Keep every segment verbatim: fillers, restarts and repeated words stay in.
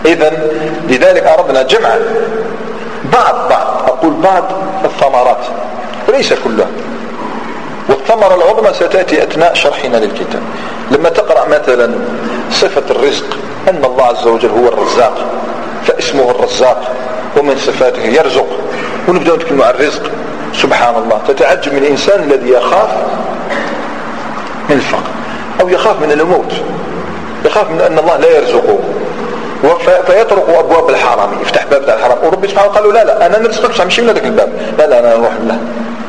إذن لذلك أردنا جمع بعض بعض أقول بعض الثمرات وليس كلها، والثمرة العظمى ستأتي أثناء شرحنا للكتاب. لما تقرأ مثلا صفة الرزق أن الله عز وجل هو الرزاق، فاسمه الرزاق ومن صفاته يرزق، ونبدأ نتكلم عن الرزق. سبحان الله، تتعجب من الإنسان الذي يخاف من الفقر أو يخاف من الموت، يخاف من أن الله لا يرزقه فيطرق أبواب الحرام، يفتح باب الحرام، وربي سبحانه قال له لا لا أنا نرزقك مش همشي من هذاك الباب، لا لا أنا أروح له.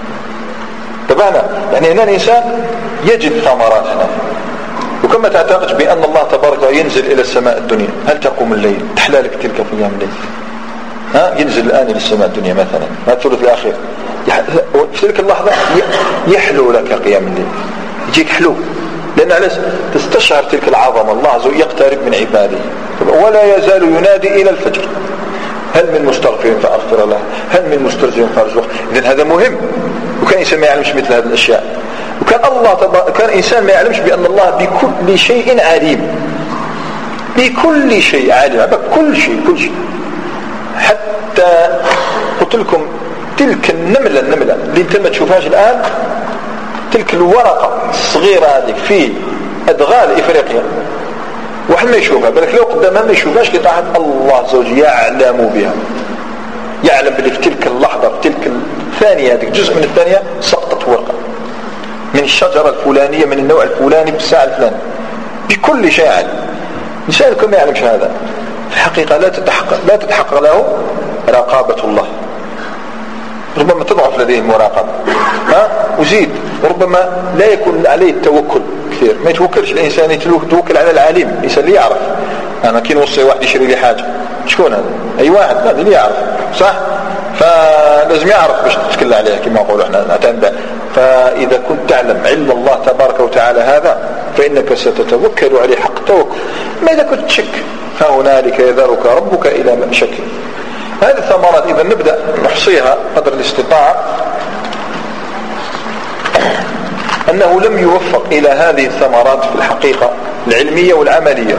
تبعنا يعني هنا الإنسان يجد ثمرات هنا. وكما تعتقد بأن الله تبارك ينزل إلى السماء الدنيا، هل تقوم الليل تحلى لك تلك في أيام الليل؟ ها ينزل الآن إلى السماء الدنيا مثلا ما الثلث الأخير، في تلك اللحظة يحلو لك قيام الليل، يجيك حلو، لأن علاش تستشعر تلك العظمة، الله عز وجل يقترب من عباده ولا يزال ينادي إلى الفجر هل من مستغفر فأغفر له، هل من مسترجع فأرزقه. إذن هذا مهم. وكان إنسان ما يعلمش مثل هذه الأشياء، وكان الله تبارك كان إنسان ما يعلمش بأن الله بكل شيء عليم، بكل شيء عليم، بكل شيء كل شيء. حتى قلت لكم تلك النملة النملة اللي انت ما تشوفهاش الآن، تلك الورقة الصغيرة هذه في أدغال إفريقيا واحد ما يشوفها، بالك لو قدامها ما يشوفهاش لطاعة الله عز وجل يعلم بها، يعلم بلي في تلك اللحظة في تلك الثانية هذه جزء من الثانية سقطت ورقة من الشجرة الفلانية من النوع الفلاني بالساعة الفلانية، بكل شيء علم. إنسان كم يعلمش هذا في الحقيقة لا تتحقق لا تتحقق له رقابة الله، ربما تضعف لديه المراقبة ها وزيد، وربما لا يكون عليه التوكل كثير، ما يتوكلش الإنسان، يتوكل على العليم، الإنسان اللي يعرف. أنا كي نوصي واحد يشري لي حاجة شكون هذا؟ أي واحد هذا اللي يعرف صح، فلازم يعرف باش تتكلم عليه كما نقولوا احنا نتنبأ. فإذا كنت تعلم علم الله تبارك وتعالى هذا فإنك ستتوكل عليه حق التوكل. ما إذا كنت تشك فهنالك يذرك ربك إلى شك. هذه الثمرات إذا نبدأ نحصيها قدر الاستطاعة. أنه لم يوفق إلى هذه الثمرات في الحقيقة العلمية والعملية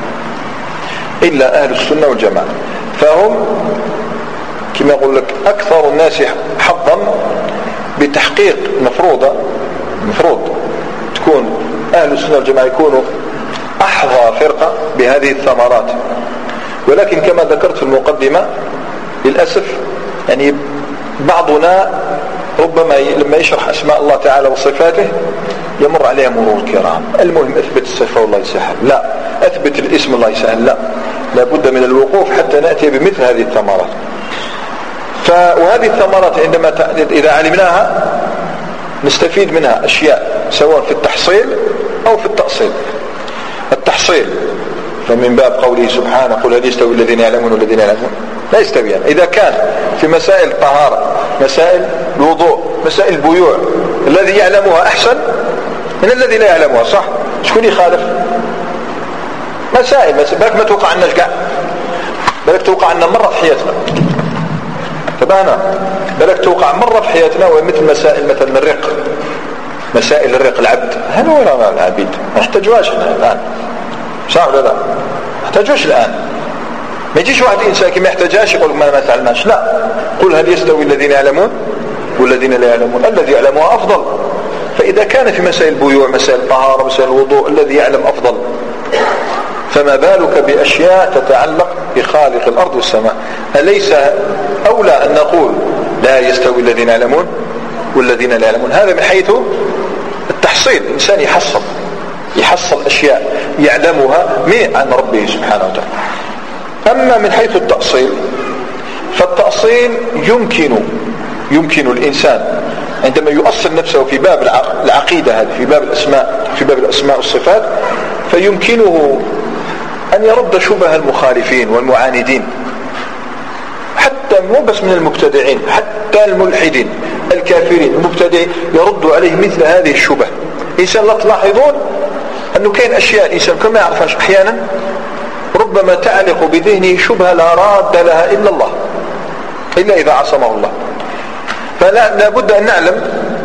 إلا أهل السنة والجماعة، فهم كما يقول لك أكثر الناس حظا بتحقيق مفروضة مفروض تكون أهل السنة والجماعة يكونوا أحظى فرقة بهذه الثمرات. ولكن كما ذكرت في المقدمة للأسف يعني بعضنا ربما لما يشرح أسماء الله تعالى وصفاته يمر عليها مرور الكرام. المهم أثبت الصفة والله يسهل، لا أثبت الاسم الله يسهل، لا لابد من الوقوف حتى نأتي بمثل هذه الثمرات. ف... وهذه الثمرات عندما ت... إذا علمناها نستفيد منها أشياء سواء في التحصيل أو في التأصيل. التحصيل فمن باب قوله سبحانه قل هل يستوي الذين يعلمون والذين يعلمون لا يستويان. إذا كان في مسائل الطهارة مسائل الوضوء مسائل البيوع الذي يعلمها أحسن من الذي لا يعلمها صح، شكون يخالف؟ مسائل مسائل بالك ما توقع عنا الكع بالك توقع عنا مرة في حياتنا تبعنا بالك توقع مرة في حياتنا ومثل مسائل مثلا الرق مسائل الرق العبد هل هو لا العبيد ما نحتاجوهاش الآن صح ولا لا؟ ما نحتاجوش الآن. ما يجيش واحد إنسان كما يحتاجهاش يقول ما ما تعلمناش، لا قل هل يستوي الذين يعلمون والذين لا يعلمون الذي يعلمها أفضل. فإذا كان في مسائل البيوع مسائل الطهارة مسائل الوضوء الذي يعلم أفضل، فما بالك بأشياء تتعلق بخالق الأرض والسماء؟ أليس أولى أن نقول لا يستوي الذين يعلمون والذين لا يعلمون؟ هذا من حيث التحصيل، الإنسان يحصل يحصل أشياء يعلمها من عن ربه سبحانه وتعالى. أما من حيث التأصيل فالتأصيل يمكن يمكن الإنسان عندما يؤصل نفسه في باب العقيدة هذه في باب الأسماء في باب الأسماء والصفات فيمكنه أن يرد شبه المخالفين والمعاندين، حتى مو بس من المبتدعين حتى الملحدين الكافرين المبتدعين يرد عليه مثل هذه الشبه. إنسان لا تلاحظون أنه كاين أشياء الإنسان كما يعرفهاش أحيانا ربما تعلق بذهنه شبهة لا راد لها إلا الله إلا إذا عصمه الله. فلا لابد أن نعلم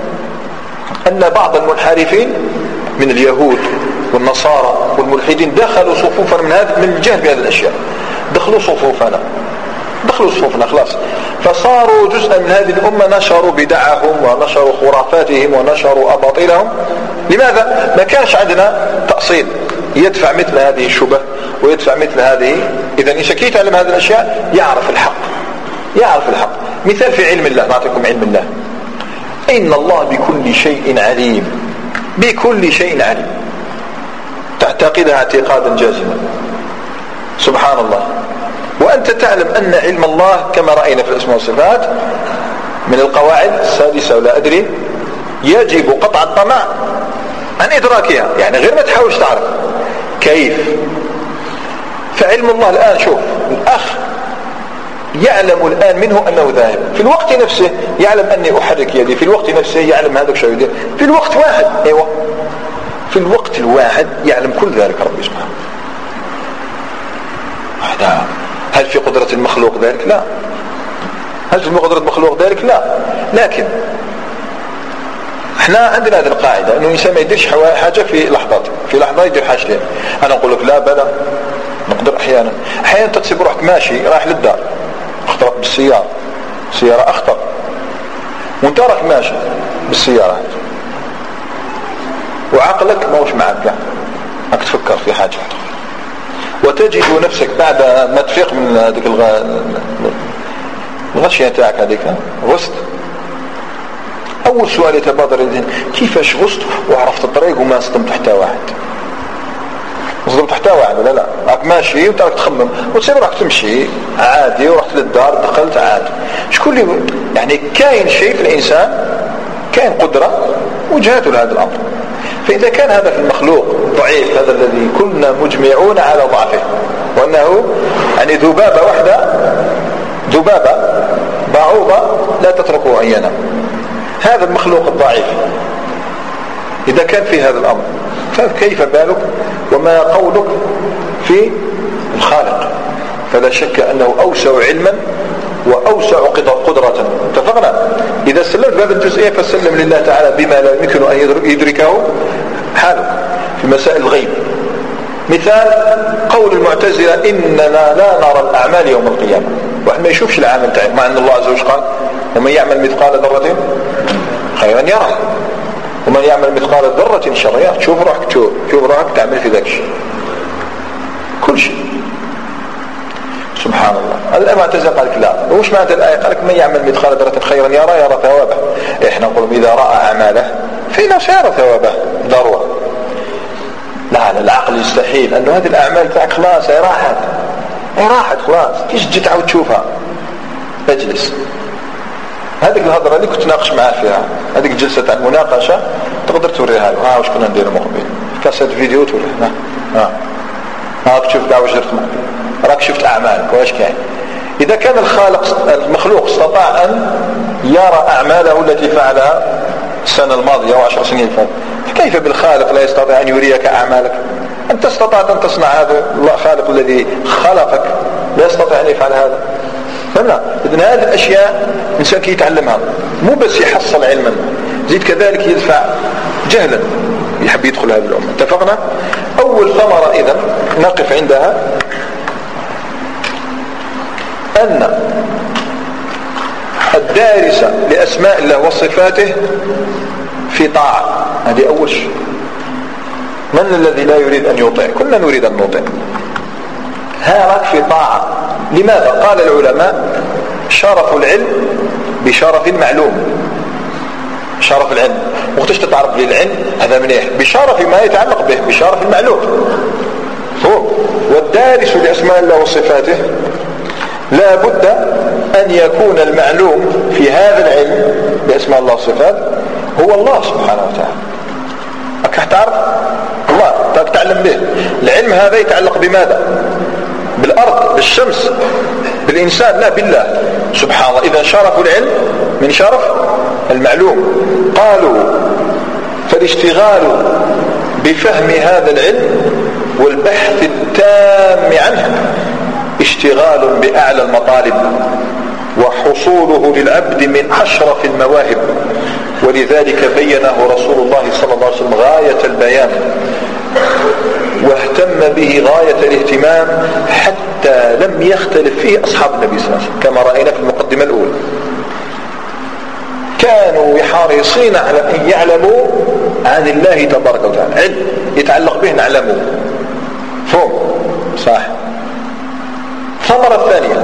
أن بعض المنحرفين من اليهود والنصارى والملحدين دخلوا صفوفا من هذا من الجهل بهذه الأشياء، دخلوا صفوفنا دخلوا صفوفنا خلاص، فصاروا جزءا من هذه الأمة، نشروا بدعهم ونشروا خرافاتهم ونشروا أباطيلهم. لماذا؟ ما كانش عندنا تأصيل يدفع مثل هذه الشبه ويدفع مثل هذه. إذا إن شكيت علم هذه الأشياء يعرف الحق، يعرف الحق. مثال في علم الله، نعطيكم علم الله. إن الله بكل شيء عليم، بكل شيء عليم، تعتقدها اعتقادا جازما سبحان الله. وأنت تعلم أن علم الله كما رأينا في الأسماء والصفات من القواعد السادسة ولا أدري، يجب قطع الطمع عن إدراكها، يعني غير ما تحاولش تعرف كيف. فعلم الله الآن شوف، الأخ يعلم الآن منه أنه ذاهب، في الوقت نفسه يعلم أني أحرك يدي، في الوقت نفسه يعلم هذا شو يدير، في الوقت واحد. أيوة في الوقت الواحد يعلم كل ذلك ربي سبحانه. هذا هل في قدرة المخلوق ذلك؟ لا. هل في قدرة المخلوق ذلك؟ لا. لكن احنا عندنا هذه القاعدة انه الانسان ما يديرش حاجة في لحظات، في لحظة يدير حاجتين. انا اقول لك لا بلا نقدر احيانا احيانا تتصيب روحك ماشي رايح للدار، اخطرت بالسيارة، سيارة اخطر، وانت راك ماشي بالسيارة وعقلك ما هوش معك كاع، راك تفكر في حاجة، وتجد نفسك بعد ما تفيق من هذيك الغشية تاعك هذيك غصت. اول سؤال يتبادر الذهن، كيفاش غصت وعرفت الطريق وما صدمت حتى واحد؟ صدمت حتى واحد ولا لا؟ راك ماشي وتراك تخمم وتصير راك تمشي عادي، ورحت للدار دخلت عادي. شكون اللي يعني كاين شيء في الانسان، كاين قدرة وجهته لهذا الامر. فإذا كان هذا في المخلوق ضعيف، هذا الذي كنا مجمعون على ضعفه، وأنه يعني ذبابة واحدة، ذبابة بعوضة لا تتركه أن ينام، هذا المخلوق الضعيف إذا كان في هذا الأمر، فكيف بالك وما قولك في الخالق؟ فلا شك أنه أوسع علما وأوسع قدرة. اتفقنا؟ إذا سلمت بهذه الجزئية فسلم لله تعالى بما لا يمكن أن يدركه حالك في مسائل الغيب. مثال قول المعتزلة إننا لا نرى الأعمال يوم القيامة، واحد ما يشوفش العمل تاعه، مع أن الله عز وجل قال ومن يعمل مثقال ذرة خيرا يرى ومن يعمل مثقال ذرة شرا يرى. تشوف روحك تشوف روحك تعمل في ذاك الشيء كل شيء سبحان الله. المعتزلة قال لك لا، وش معنى الآية؟ قال لك من يعمل مثقال ذرة خيرا يرى يرى ثوابه. احنا نقول إذا رأى أعماله فإنه سيرى ثوابه ضرورة. لا لا، العقل يستحيل أنه هذه الأعمال تاعك خلاص هي راحت، هي راحت خلاص، كيش تجي تعود تشوفها؟ اجلس. هذيك الهضرة اللي كنت ناقش معاه فيها، هذيك الجلسة تاع المناقشة تقدر توريها له. ها واش كنا نديروا مقبل كاسيت فيديو توريه. ها ها تشوف كاع واش درت مقبل، راك شفت أعمالك واش كاين. إذا كان الخالق المخلوق استطاع أن يرى أعماله التي فعلها السنة الماضية وعشر سنين فاتت، كيف بالخالق لا يستطيع أن يريك أعمالك؟ أنت استطعت أن تصنع هذا، الله خالق الذي خلقك لا يستطيع أن يفعل هذا. فهمنا؟ إذن هذه الأشياء الإنسان كي يتعلمها مو بس يحصل علما، زيد كذلك يدفع جهلا يحب يدخل هذه الأمة. اتفقنا؟ أول ثمرة إذن نقف عندها أن الدارس لأسماء الله وصفاته في طاعة. هذه أول شيء. من الذي لا يريد أن يطيع؟ كلنا نريد أن نطيع. هارك في طاعة. لماذا؟ قال العلماء شرف العلم بشرف المعلوم. شرف العلم وقتش تتعرف للعلم هذا منيح بشرف ما يتعلق به، بشرف المعلوم. هو والدارس لأسماء الله وصفاته لا بد أن يكون المعلوم في هذا العلم بأسماء الله وصفاته هو الله سبحانه وتعالى. أكح تعرف الله تتعلم به. العلم هذا يتعلق بماذا؟ بالأرض، بالشمس، بالإنسان، لا بالله سبحان الله. إذا شرف العلم من شرف المعلوم. قالوا فالاشتغال بفهم هذا العلم والبحث التام عنه اشتغال بأعلى المطالب، وحصوله للعبد من أشرف المواهب، ولذلك بينه رسول الله صلى الله عليه وسلم غاية البيان. واهتم به غاية الاهتمام حتى لم يختلف فيه أصحاب النبي صلى الله عليه وسلم كما رأينا في المقدمة الأولى. كانوا حريصين على أن يعلموا عن الله تبارك وتعالى، علم يتعلق به نعلمه. فهم صح. الثمرة الثانية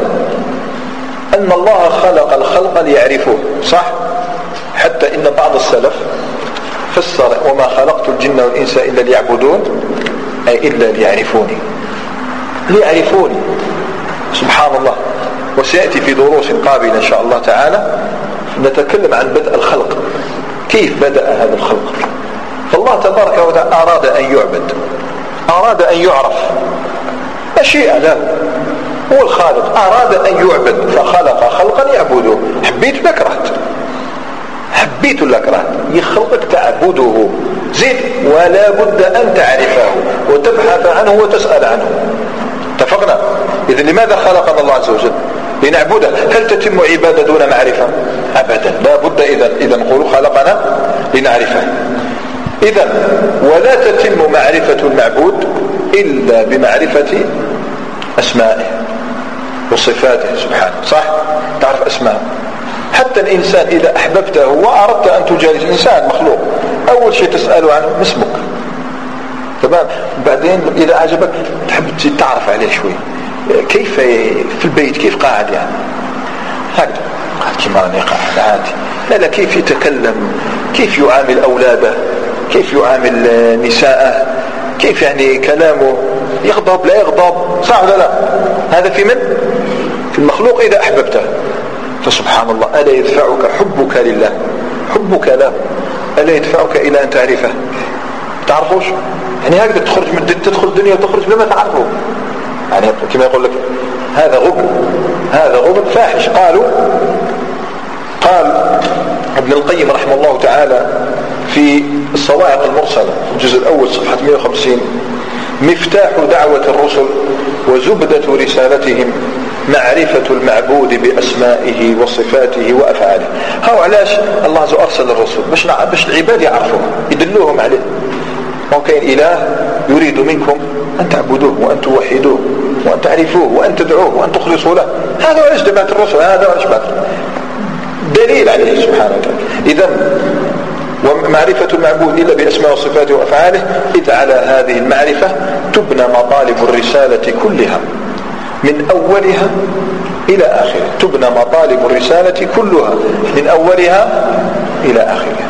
أن الله خلق الخلق ليعرفوه، صح. حتى إن بعض السلف فسر وما خلقت الجن والإنس إلا ليعبدون، أي إلا ليعرفوني، ليعرفوني. سبحان الله. وسيأتي في دروس قابلة إن شاء الله تعالى نتكلم عن بدء الخلق، كيف بدأ هذا الخلق. فالله تبارك وتعالى أراد أن يعبد، أراد أن يعرف، مشيئة له، هو الخالق، أراد أن يعبد فخلق خلقا يعبدوه. حبيت لكرهت، حبيت لكرهت، يخلقك تعبده زيد، ولا بد أن تعرفه وتبحث عنه وتسأل عنه. اتفقنا؟ إذن لماذا خلقنا الله عز وجل؟ لنعبده. هل تتم عبادة دون معرفة؟ أبدا، لا بد. إذن إذن نقول خلقنا لنعرفه. إذن ولا تتم معرفة المعبود إلا بمعرفة أسمائه وصفاته سبحانه، صح. تعرف أسماءه. حتى الإنسان إذا أحببته وأردت أن تجالس إنسان مخلوق، أول شيء تسأله عنه ما اسمك، تمام. بعدين إذا عجبك تحب تعرف عليه شوي، كيف في البيت، كيف قاعد، يعني هكذا قاعد كما راني قاعد عادي. لا لا، كيف يتكلم، كيف يعامل أولاده، كيف يعامل نساءه، كيف يعني كلامه، يغضب لا يغضب، صح ولا لا. هذا في من؟ في المخلوق إذا أحببته. فسبحان الله، ألا يدفعك حبك لله، حبك له، ألا يدفعك إلى أن تعرفه. تعرفوش يعني هكذا تخرج من تدخل الدنيا وتخرج لما تعرفه، يعني كما يقول لك هذا غبن، هذا غبن فاحش. قالوا قال ابن القيم رحمه الله تعالى في الصواعق المرسلة في الجزء الأول صفحة مئة وخمسين: مفتاح دعوة الرسل وزبدة رسالتهم معرفة المعبود بأسمائه وصفاته وأفعاله. هو علاش الله عز وجل أرسل الرسل؟ باش باش العباد يعرفوه، يدلوهم عليه. هو كاين إله يريد منكم أن تعبدوه وأن توحدوه وأن تعرفوه وأن تدعوه وأن تخلصوا له. هذا علاش جماعة الرسل، هذا علاش بعد دليل عليه سبحانه وتعالى. إذن ومعرفة المعبود إلا بأسماء وصفاته وأفعاله، إذ على هذه المعرفة تبنى مطالب الرسالة كلها من أولها إلى آخرها. تبنى مطالب الرسالة كلها من أولها إلى آخرها.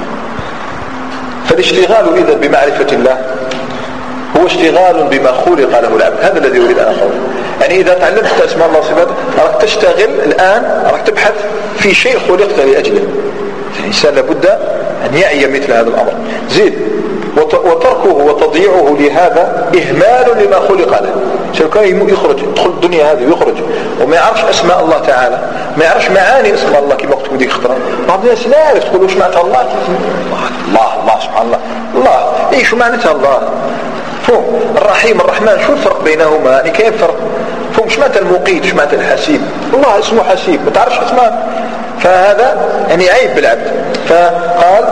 فالاشتغال إذن بمعرفة الله هو اشتغال بما خلق له العبد. هذا الذي يريد أن أقول. يعني إذا تعلمت أسماء الله وصفاته راك تشتغل الآن، راك تبحث في شيء خلقت لأجله. الإنسان لابد أن يعي مثل هذا الأمر. زيد وتركه وتضييعه لهذا إهمال لما خلق له. شو كان يخرج يدخل الدنيا هذه ويخرج وما يعرفش أسماء الله تعالى، ما يعرفش معاني اسم الله كما قلت ديك خطرة. بعض الناس لا يعرف تقول وش معناتها الله. الله الله سبحان الله الله إيه شو معناتها الله؟ فهم الرحيم الرحمن، شو الفرق بينهما؟ يعني كيف فرق؟ فهم شو معناتها المقيت، شو معناتها الحسيب؟ الله اسمه حسيب، ما تعرفش اسمه. فهذا يعني عيب بالعبد. فقال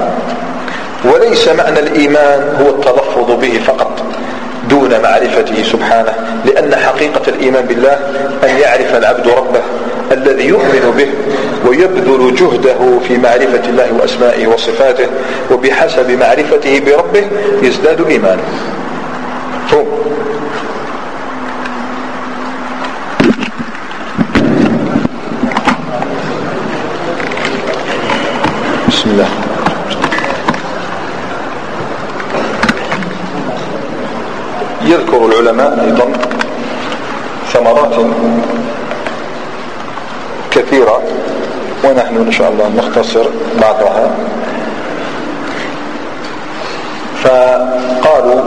وليس معنى الإيمان هو التلفظ به فقط دون معرفته سبحانه، لأن حقيقة الإيمان بالله أن يعرف العبد ربه الذي يؤمن به ويبذل جهده في معرفة الله وأسمائه وصفاته، وبحسب معرفته بربه يزداد إيمانه. فهم بسم الله. يذكر العلماء أيضا ثمرات كثيرة، ونحن إن شاء الله نختصر بعضها. فقالوا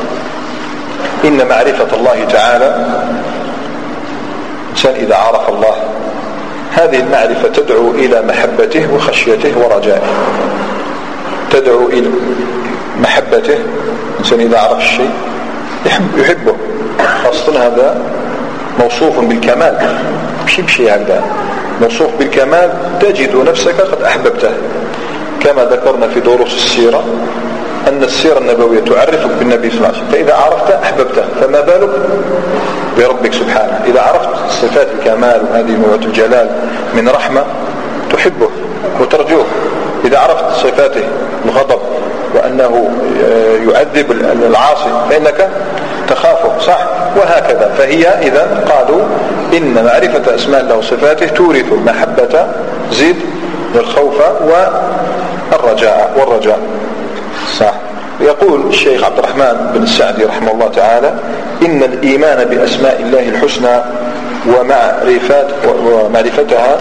إن معرفة الله تعالى، الإنسان إذا عرف الله هذه المعرفة تدعو إلى محبته وخشيته ورجائه. تدعو إلى محبته، الإنسان إذا عرف الشيء يحبه، خاصة هذا موصوف بالكمال، مش بشيء هكذا، موصوف بالكمال، تجد نفسك قد أحببته. كما ذكرنا في دروس السيرة أن السيرة النبوية تعرفك بالنبي صلى الله عليه وسلم، فإذا عرفت أحببته، فما بالك بربك سبحانه. إذا عرفت صفات الكمال وهذه نوعة الجلال من رحمة تحبه وترجوه. إذا عرفت صفاته الغضب وأنه يعذب العاصي فإنك تخافه، صح؟ وهكذا. فهي إذا قالوا إن معرفة أسماء الله وصفاته تورث المحبة، زيد الخوف والرجاء والرجاء، صح. يقول الشيخ عبد الرحمن بن السعدي رحمه الله تعالى: إن الإيمان بأسماء الله الحسنى ومعرفات ومعرفتها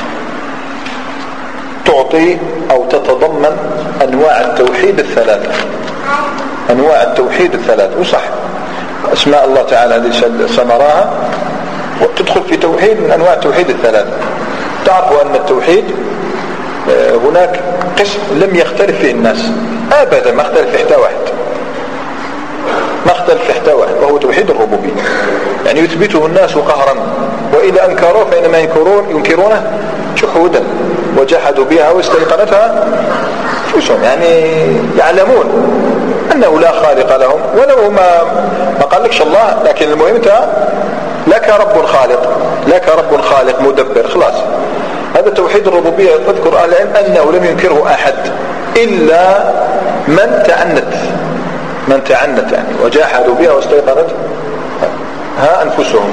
تعطي أو تتضمن أنواع التوحيد الثلاثة. أنواع التوحيد الثلاثة، وصح أسماء الله تعالى هذه سمراها وتدخل في توحيد من أنواع التوحيد الثلاثة. تعرفوا أن التوحيد هناك قسم لم يختلف فيه الناس أبدا، ما اختلف في حتى واحد، ما اختلف في حتى واحد، وهو توحيد الربوبية. يعني يثبته الناس قهرا، وإذا أنكروه فإنما ينكرون ينكرونه جحودا، وجحدوا بها واستيقنتها أنفسهم. يعني يعلمون أنه لا خالق لهم، ولو ما ما قال لكش الله، لكن المهم أنت لك رب خالق، لك رب خالق مدبر، خلاص. هذا توحيد الربوبية. اذكر أهل العلم أنه لم ينكره أحد إلا من تعنت، من تعنت يعني وجاحدوا بها واستيقنت ها أنفسهم.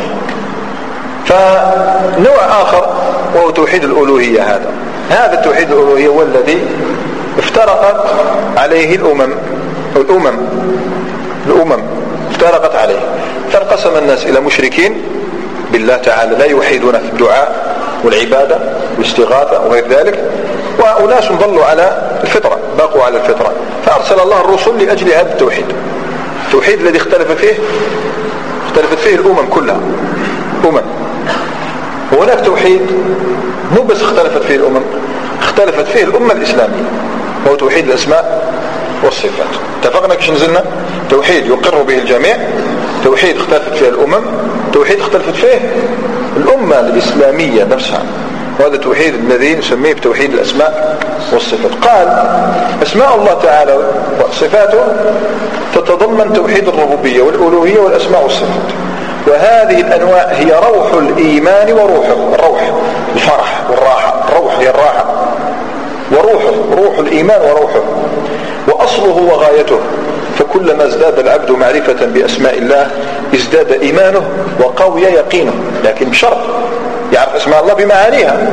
فنوع آخر وهو توحيد الألوهية. هذا هذا التوحيد الألوهية هو الذي افترقت عليه الأمم الأمم الأمم افترقت عليه. فانقسم الناس إلى مشركين بالله تعالى لا يوحدون في الدعاء والعبادة والاستغاثة وغير ذلك، وأناس ضلوا على الفطرة، باقوا على الفطرة، فأرسل الله الرسل لأجل هذا التوحيد. التوحيد الذي اختلف فيه اختلفت فيه الأمم كلها أمم. وهناك توحيد مو بس اختلفت فيه الأمم، اختلفت فيه الأمة الإسلامية، هو توحيد الأسماء والصفات. اتفقنا كش نزلنا توحيد يقر به الجميع، توحيد اختلفت فيه الأمم، توحيد اختلفت فيه الأمة الإسلامية نفسها، وهذا التوحيد الذي نسميه بتوحيد الأسماء والصفات. قال أسماء الله تعالى وصفاته تتضمن توحيد الربوبية والألوهية والأسماء والصفات، وهذه الأنواع هي روح الإيمان وروحه. الروح الفرح والراحة، الروح هي الراحة، وروحه روح الإيمان وروحه، وأصله وغايته. فكلما ازداد العبد معرفة بأسماء الله ازداد إيمانه وقوي يقينه، لكن بشرط يعرف أسماء الله بمعانيها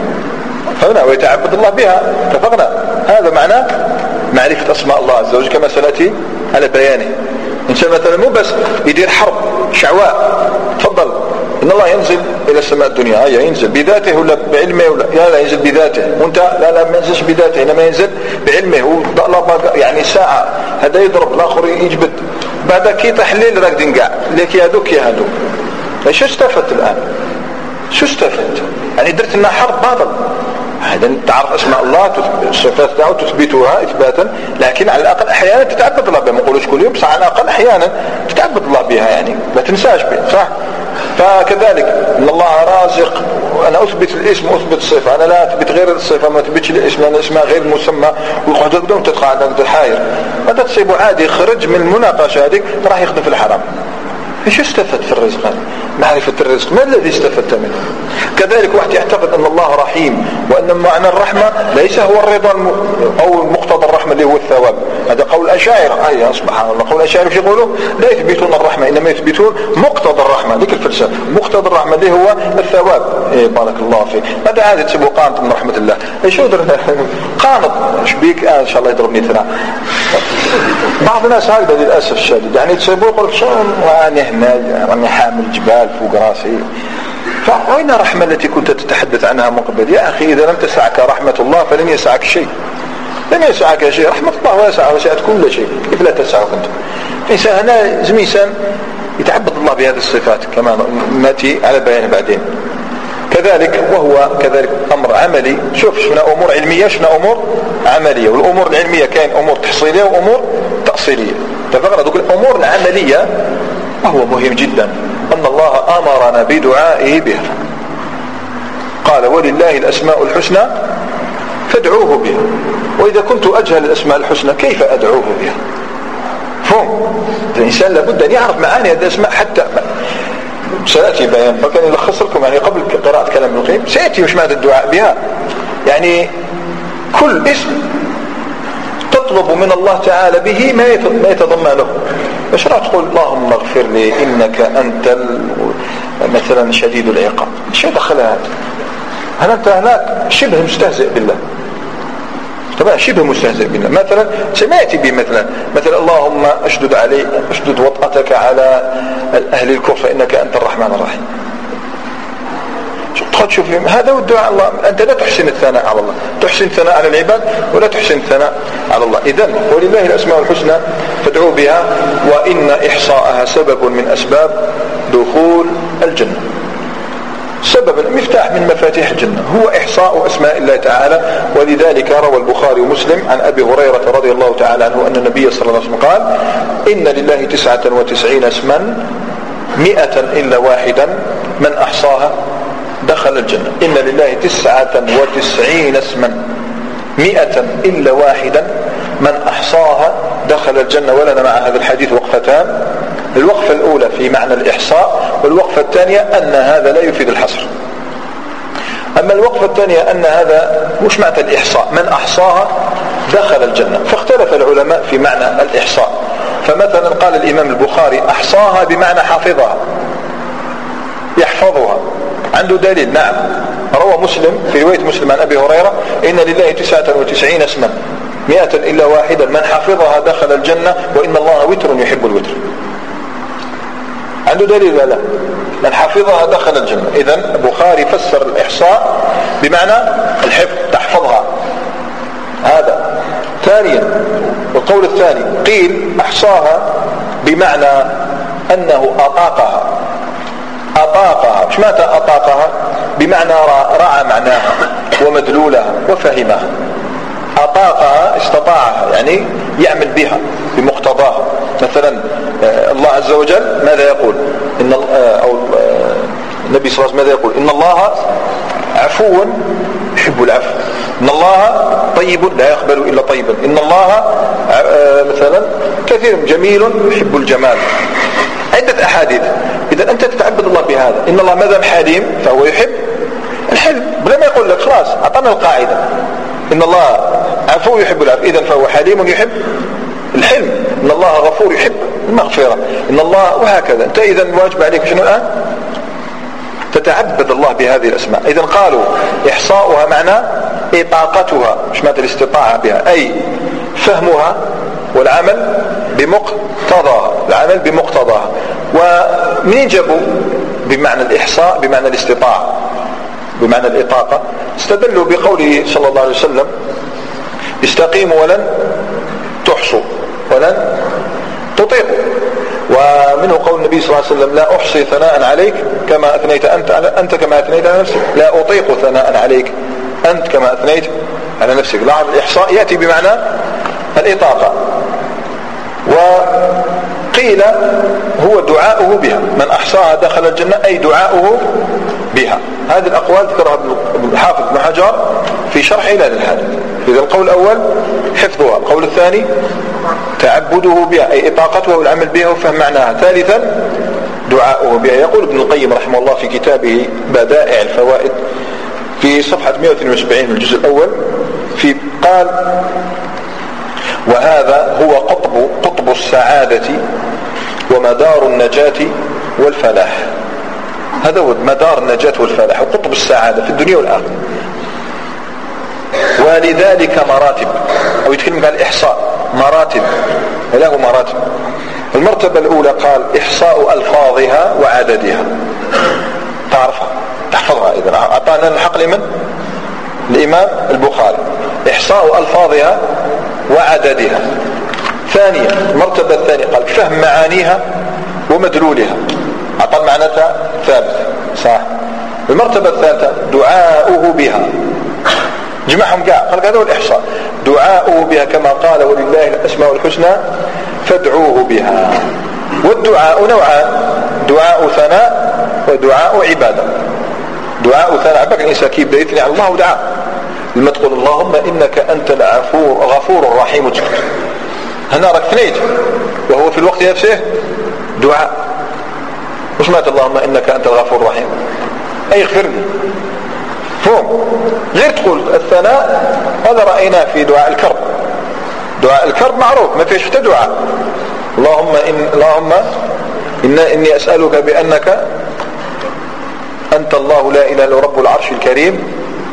هنا ويتعبد الله بها. اتفقنا؟ هذا معناه معرفة أسماء الله عز وجل كما سنأتي على بيانه. إنسان مثلا مو بس يدير حرب شعواء، تفضل إن الله ينزل إلى السماء الدنيا، هيا ينزل بذاته ولا بعلمه ولا لا لا ينزل بذاته، وانت لا لا ما ينزلش بذاته، إنما ينزل بعلمه. يعني ساعة هذا يضرب الآخر يجبد، بعد كي تحليل راكدين قاع ليك يا هذوك يا هذوك. شو استفدت الآن؟ شو استفدت؟ يعني درت لنا حرب باطل. هذا تعرف أسماء الله الصفات تاعو تثبتها إثباتا، لكن على الأقل أحيانا تتعبد الله بها، ما نقولوش كل يوم، بس على الأقل أحيانا تتعبد الله بها، يعني ما تنساش بها، صح؟ فكذلك إن الله رازق، أنا أثبت الاسم وأثبت الصفة، أنا لا أثبت غير الصفة، ما أثبتش الاسم لأن اسمها غير مسمى، ويقعد بدون تدخل على الحاير. ماذا تصيبه عادي خرج من المناقشة هذه راح يخدم في الحرام. ايش استفدت في الرزق هذا؟ معرفة الرزق ما الذي استفدت منه؟ كذلك واحد يعتقد أن الله رحيم، وأن معنى الرحمة ليس هو الرضا أو مقتضى الرحمة اللي هو الثواب. هذا قول الأشاعرة. أي سبحان الله، قول الأشاعرة ايش يقولوا؟ لا يثبتون الرحمة، إنما يثبتون مقتضى الرحمة. ذيك الفلسفة مقتضى الرحمة اللي هو الثواب. إيه بارك الله فيك. ماذا عادة تسبوا قانط من رحمة الله؟ ايش درنا قانط؟ ايش بيك؟ آه إن شاء الله يضربني ثرى. بعض الناس هكذا للأسف الشديد، يعني تسبوا يقول لك شلون وأنا هنا راني حامل جبال فوق راسي. فأين الرحمة التي كنت تتحدث عنها من قبل؟ يا أخي إذا لم تسعك رحمة الله فلن يسعك شيء، لن يسعك شيء. رحمة الله واسعة وسعت كل شيء، كيف لا تسعك أنت؟ إنسان هنا زم إنسان يتعبد الله بهذه الصفات كما نأتي على بيان بعدين. كذلك وهو كذلك أمر عملي. شوف شفنا أمور علمية، شفنا أمور عملية، والأمور العلمية كاين أمور تحصيلية وأمور تأصيلية. اتفقنا دوك الأمور العملية وهو مهم جدا أن الله أمرنا بدعائه بها. قال ولله الأسماء الحسنى فادعوه بها. وإذا كنت أجهل الأسماء الحسنى كيف أدعوه بها؟ فهم الإنسان لابد أن يعرف معاني هذه الأسماء حتى سيأتي بيان، فكان يلخص لكم يعني قبل قراءة كلام ابن القيم سيأتي مش معنى الدعاء بها. يعني كل اسم تطلب من الله تعالى به ما يتضمنه. مش راح تقول اللهم اغفر لي إنك أنت مثلا شديد العقاب، ايش دخلها هذا؟ هل أنت هناك شبه مستهزئ بالله، طبعا شبه مستهزئ بالله. مثلا سمعت به مثلا مثلا اللهم اشدد علي اشدد وطأتك على أهل الكفر فإنك أنت الرحمن الرحيم. تقعد تشوف هذا هو الدعاء. الله أنت لا تحسن الثناء على الله، تحسن الثناء على العباد ولا تحسن الثناء على الله. إذن ولله الأسماء الحسنى فادعوا بها وإن إحصاءها سبب من أسباب دخول الجنة. سبب مفتاح من مفاتيح الجنة هو إحصاء أسماء الله تعالى. ولذلك روى البخاري ومسلم عن أبي هريرة رضي الله تعالى عنه أن النبي صلى الله عليه وسلم قال إن لله تسعة وتسعين اسما مئة إلا واحدا من أحصاها دخل الجنة. إن لله تسعة وتسعين اسما مئة إلا واحدا من أحصاها دخل الجنة. ولنا مع هذا الحديث وقفتان، الوقفة الأولى في معنى الإحصاء، والوقفة الثانية أن هذا لا يفيد الحصر. أما الوقفة الثانية أن هذا مش معنى الإحصاء، من أحصاها دخل الجنة. فاختلف العلماء في معنى الإحصاء. فمثلا قال الإمام البخاري أحصاها بمعنى حافظها، يحفظها، عنده دليل. نعم، روى مسلم في رواية مسلم عن أبي هريرة إن لله تسعة وتسعين اسما مئة إلا واحدا من حافظها دخل الجنة وإن الله وتر يحب الوتر. عنده دليل ولا لا؟ من حافظها دخل الجنة. إذن البخاري فسر الإحصاء بمعنى الحفظ، تحفظها. هذا ثانيا. والقول الثاني قيل أحصاها بمعنى أنه أطاقها. أطاقها مش متى أطاقها بمعنى رعى معناها ومدلولها وفهمها. أطاقها استطاعها يعني يعمل بها بمقتضاها. مثلا الله عز وجل ماذا يقول؟ إن أو النبي صلى الله عليه وسلم ماذا يقول؟ إن الله عفو يحب العفو، إن الله طيب لا يقبل إلا طيبا، إن الله مثلا كثير جميل يحب الجمال. عدة أحاديث. إذا أنت تتعبد الله بهذا. إن الله ماذا حليم فهو يحب الحلم، بلا ما يقول لك خلاص أعطانا القاعدة. إن الله عفو يحب العفو، إذن فهو حليم يحب الحلم. إن الله غفور يحب المغفرة. إن الله وهكذا. أنت إذن واجب عليك شنو الآن؟ تتعبد الله بهذه الأسماء. إذن قالوا إحصاؤها معنى إطاقتها، مش معنى الاستطاعة بها، أي فهمها والعمل بمقتضاها، العمل بمقتضاها. ومن جابوا بمعنى الإحصاء بمعنى الاستطاعة بمعنى الإطاقة؟ استدلوا بقوله صلى الله عليه وسلم استقيموا ولن تحصوا ولن تطيقوا. ومنه قول النبي صلى الله عليه وسلم لا أحصي ثناء عليك كما أثنيت أنت, أنت كما أثنيت على نفسك، لا أطيق ثناء عليك أنت كما أثنيت على نفسك. لاحظ الإحصاء يأتي بمعنى الإطاقة. وقيل هو دعاؤه بها، من أحصاها دخل الجنة أي دعاؤه بها. هذه الأقوال ذكرها الحافظ ابن حجر في شرح إلى الحديث. إذا القول الأول حفظها، القول الثاني تعبده بها أي إطاقته والعمل بها وفهم معناها، ثالثا دعاؤه بها. يقول ابن القيم رحمه الله في كتابه بدائع الفوائد في صفحة مئة واثنين وسبعين من الجزء الأول في قال وهذا هو قطب, قطب السعادة ومدار النجاة والفلاح. هذا هو مدار النجاة والفلاح وقطب السعادة في الدنيا والآخرة. ولذلك مراتب، أو يتكلم عن الإحصاء مراتب، له مراتب. المرتبة الأولى قال إحصاء ألفاظها وعددها، تعرفها تحفظها. إذا أعطانا الحق لمن؟ الإمام البخاري. إحصاء ألفاظها وعددها. ثانيا المرتبة الثانية قال فهم معانيها ومدلولها، أعطى المعنى ثابت صح. المرتبة الثالثة دعاؤه بها، جمعهم قاع قال هذا هو الإحصاء، دعاؤه بها كما قال ولله الأسماء الحسنى فادعوه بها. والدعاء نوعان، دعاء ثناء ودعاء عبادة. دعاء ثناء عبادة الإنسان كيف يثني على الله ودعاء، لما تقول اللهم إنك أنت العفو غفور الرحيم وتسكت، هنا راك ثنيت وهو في الوقت نفسه دعاء. وش معنى اللهم إنك أنت الغفور الرحيم؟ أي اغفر لي. فهم غير تقول الثناء، هذا رأيناه في دعاء الكرب. دعاء الكرب معروف ما فيش حتى دعاء. اللهم إن اللهم إن إني أسألك بأنك أنت الله لا إله إلا رب العرش الكريم،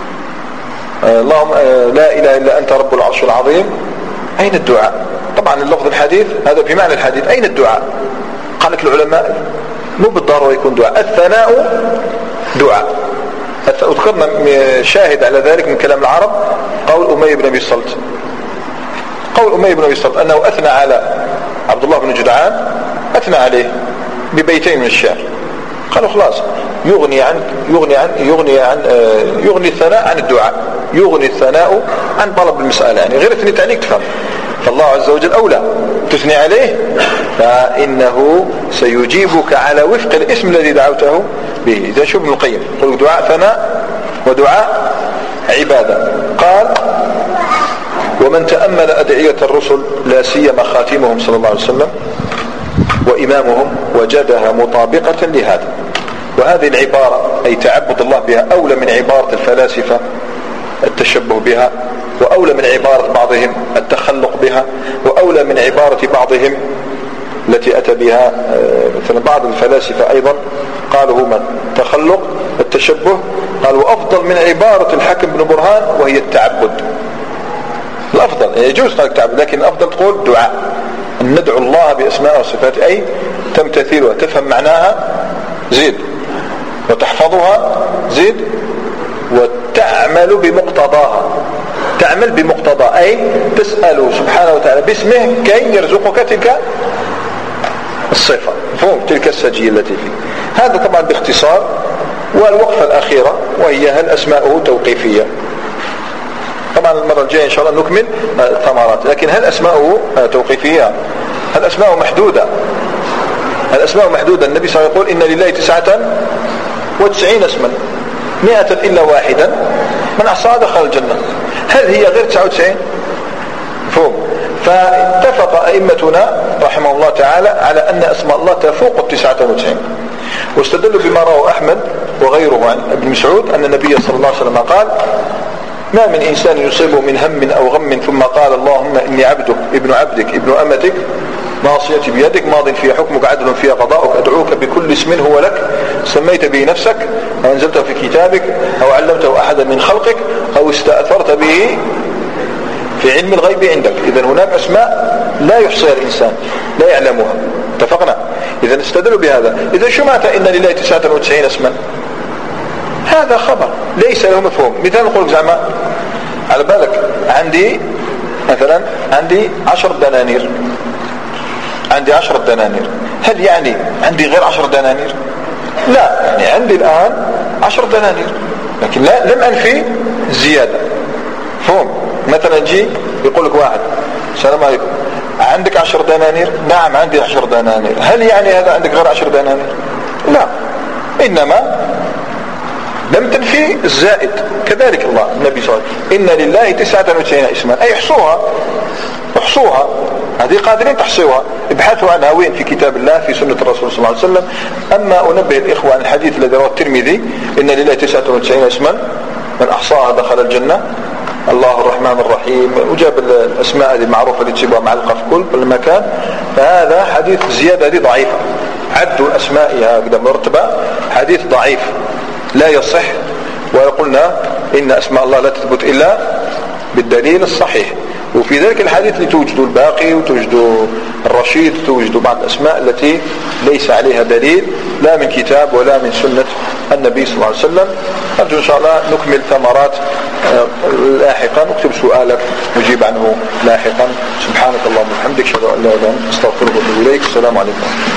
اللهم لا إله إلا أنت رب العرش العظيم. أين الدعاء؟ طبعا اللفظ الحديث هذا في معنى الحديث. أين الدعاء؟ قال لك العلماء مو بالضرورة يكون دعاء، الثناء دعاء. وذكرنا شاهد على ذلك من كلام العرب قول أمية بن أبي الصلت. قول أمية بن أبي الصلت أنه أثنى على عبد الله بن جدعان، أثنى عليه ببيتين من الشعر. قالوا خلاص يغني عن يغني عن يغني عن يغني الثناء عن الدعاء، يغني الثناء عن طلب المسألة. يعني غير ثنيت عليك تفهم، فالله عز وجل أولى تثني عليه فإنه سيجيبك على وفق الاسم الذي دعوته به. إذا شوف ابن القيم يقول دعاء ثناء ودعاء عبادة. قال ومن تأمل أدعية الرسل لا سيما خاتمهم صلى الله عليه وسلم وإمامهم وجدها مطابقة لهذا. وهذه العبارة أي تعبد الله بها أولى من عبارة الفلاسفة التشبه بها، وأولى من عبارة بعضهم التخلق بها، وأولى من عبارة بعضهم التي أتى بها مثلا بعض الفلاسفة أيضا قالوا هما التخلق التشبه. قالوا أفضل من عبارة الحكم بن برهان وهي التعبد. الأفضل يجوز قال التعبد، لكن الأفضل تقول دعاء، أن ندعو الله بأسماء وصفاته أي تمتثلها تفهم معناها زيد، وتحفظها زيد، وتعمل بمقتضاها. تعمل بمقتضى أي تسأل سبحانه وتعالى باسمه كي يرزقك تلك الصفة، فوق تلك السجية التي فيه. هذا طبعا باختصار. والوقفة الأخيرة وهي هل أسماؤه توقيفية؟ طبعا المرة الجاية إن شاء الله نكمل الثمرات. لكن هل أسماؤه توقيفية؟ هل أسماؤه محدودة؟ هل أسماؤه محدودة؟ النبي صلى الله عليه وسلم يقول إن لله تسعة وتسعين اسما مئة إلا واحدا من أحصاها دخل الجنة. هل هي غير تسعة وتسعين؟ فهم. فاتفق أئمتنا رحمه الله تعالى على أن أسماء الله تفوق التسعة وتسعين، واستدلوا بما رواه أحمد وغيره عن ابن مسعود أن النبي صلى الله عليه وسلم قال ما من إنسان يصيبه من هم أو غم ثم قال اللهم إني عبدك ابن عبدك ابن أمتك ناصيتي بيدك ماض في حكمك عدل في قضاؤك أدعوك بكل اسم هو لك سميت به نفسك أو أنزلته في كتابك أو علمته أحدا من خلقك أو استأثرت به في علم الغيب عندك. إذن هناك أسماء لا يحصيها الإنسان لا يعلمها. اتفقنا؟ إذن استدلوا بهذا. إذا شو معنى إن لله تسعة وتسعين اسما؟ هذا خبر ليس له مفهوم. مثال نقول زعما على بالك عندي مثلا عندي عشر دنانير، عندي عشر دنانير، هل يعني عندي غير عشر دنانير؟ لا، يعني عندي الآن عشر دنانير لكن لا لم أنفي زيادة. فهم؟ مثلا جي يقول لك واحد السلام عليكم عندك عشر دنانير؟ نعم عندي عشر دنانير. هل يعني هذا عندك غير عشر دنانير؟ لا، إنما لم تنفي الزائد. كذلك الله النبي صلى الله عليه وسلم إن لله تسعة وتسعين اسما أي احصوها، احصوها، هذه قادرين تحصيوها، ابحثوا عنها وين في كتاب الله في سنة الرسول صلى الله عليه وسلم. أما أنبه الإخوة عن الحديث الذي رواه الترمذي إن لله تسعة وتسعين اسما من أحصاها دخل الجنة الله الرحمن الرحيم، وجاب الأسماء هذه المعروفة اللي تجيبها معلقة في كل مكان. فهذا حديث زيادة هذه ضعيفة، عدوا أسمائها كده مرتبة، حديث ضعيف لا يصح. وقلنا إن أسماء الله لا تثبت إلا بالدليل الصحيح. وفي ذلك الحديث لتوجدوا الباقي وتوجدوا الرشيد وتوجدوا بعض الأسماء التي ليس عليها دليل لا من كتاب ولا من سنة النبي صلى الله عليه وسلم. أرجو إن شاء الله نكمل ثمرات لاحقا. اكتب سؤالك نجيب عنه لاحقا. سبحانك اللهم وبحمدك أشهد أن لا إله إلا أنت أستغفرك وأتوب إليك. السلام عليكم.